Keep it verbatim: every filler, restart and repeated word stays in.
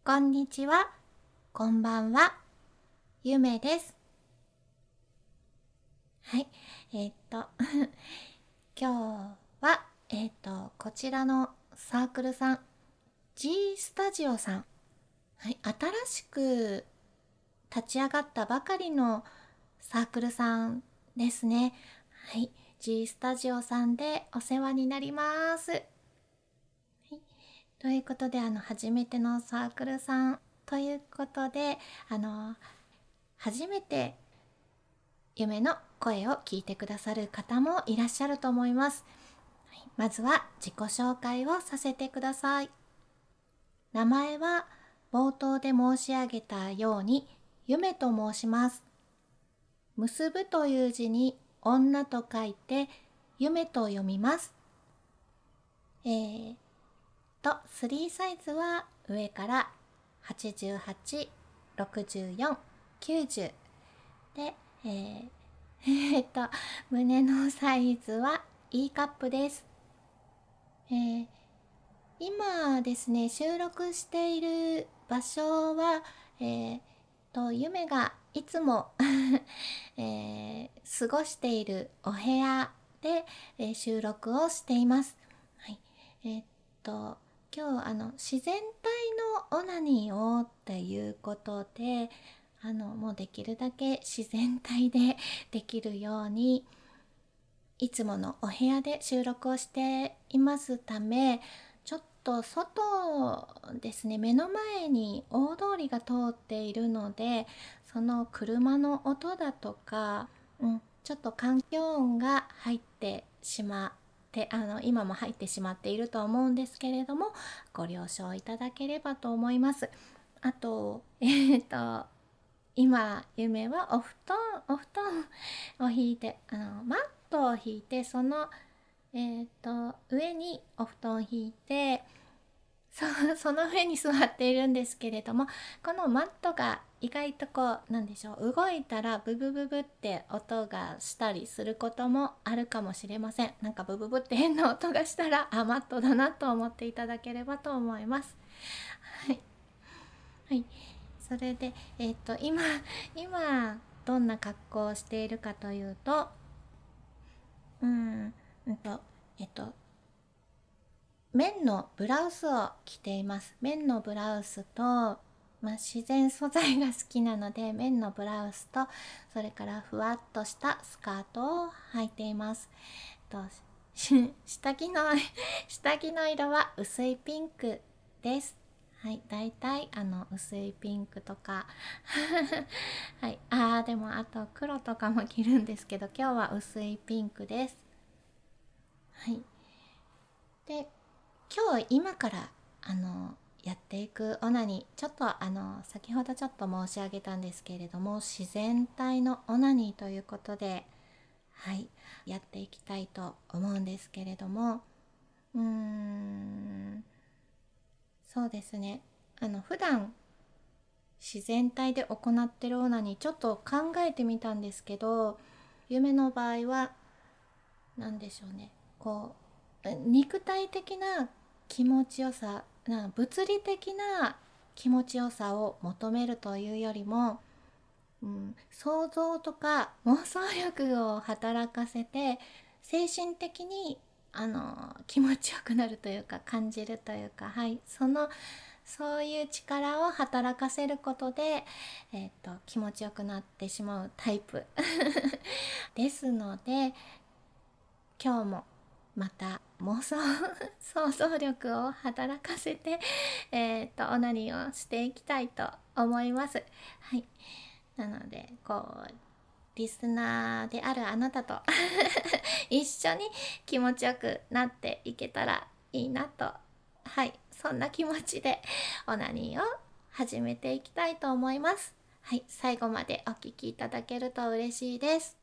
こんにちは、こんばんは、ゆめです。はい、えーっと、今日は、えーっと、こちらのサークルさん、G スタジオさん、はい、新しく立ち上がったばかりのサークルさんですね。はい、G スタジオさんでお世話になります。はい、ということで、あの、初めてのサークルさんということで、あの、初めて夢の声を聞いてくださる方もいらっしゃると思います。はい、まずは自己紹介をさせてください。名前は冒頭で申し上げたように夢と申します。結ぶという字に女と書いて夢と読みます。えー、とスリーサイズは上からはちじゅうはち、ろくじゅうよん、きゅうじゅうで、えーえーっと、胸のサイズは E カップです。えー今ですね、収録している場所は、えーと、夢がいつもえー過ごしているお部屋で、えー収録をしています。はい。えーっと、今日、あの、自然体のオナニーをっていうことで、あの、もうできるだけ自然体でできるように、いつものお部屋で収録をしていますため、ちょっと外ですね、目の前に大通りが通っているので、その車の音だとか、うん、ちょっと環境音が入ってしまってあの今も入ってしまっていると思うんですけれども、ご了承いただければと思います。あと、えっ、と今夢はお布団お布団を引いて、あのマットを引いて、そのえー、と上にお布団を引いて、そその上に座っているんですけれども、このマットが意外とこうなんでしょう、動いたらブブブブって音がしたりすることもあるかもしれません。なんかブブブって変な音がしたら、あ、マットだなと思っていただければと思います。はい、はい、それで、えっ、と今今どんな格好をしているかというと、うん、うんとえっと綿のブラウスを着ています。綿のブラウスと、まあ、自然素材が好きなので、綿のブラウスと、それからふわっとしたスカートを履いています。と下着の下着の色は薄いピンクです。はい、だいたいあの薄いピンクとかはい、あーでもあと黒とかも着るんですけど、今日は薄いピンクです。はい。で、今日今からあのやっていくオナニー、ちょっとあの先ほどちょっと申し上げたんですけれども、自然体のオナニーということで、はいやっていきたいと思うんですけれども、うーんそうですね、あの普段自然体で行ってるオナニーちょっと考えてみたんですけど、夢の場合は何でしょうね、こう肉体的な気持ちよさ、な物理的な気持ちよさを求めるというよりも、うん、想像とか妄想力を働かせて精神的にあの気持ちよくなるというか、感じるというか、はい、そのそういう力を働かせることで、えーと、気持ちよくなってしまうタイプですので、今日もまた妄想想像力を働かせて、えー、とオナニーをしていきたいと思います。はい、なのでこうリスナーであるあなたと一緒に気持ちよくなっていけたらいいなと、はい、そんな気持ちでオナニーを始めていきたいと思います。はい、最後までお聞きいただけると嬉しいです。